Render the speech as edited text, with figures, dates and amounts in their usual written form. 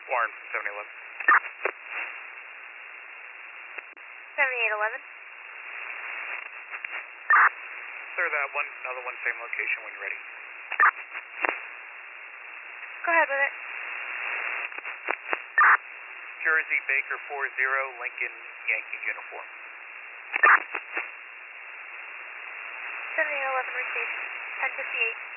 Warren from 7011. 7811. Sir, that one, another one, same location when you're ready. Go ahead with it. Jersey Baker 40, Lincoln Yankee uniform. 7811 received. 1058.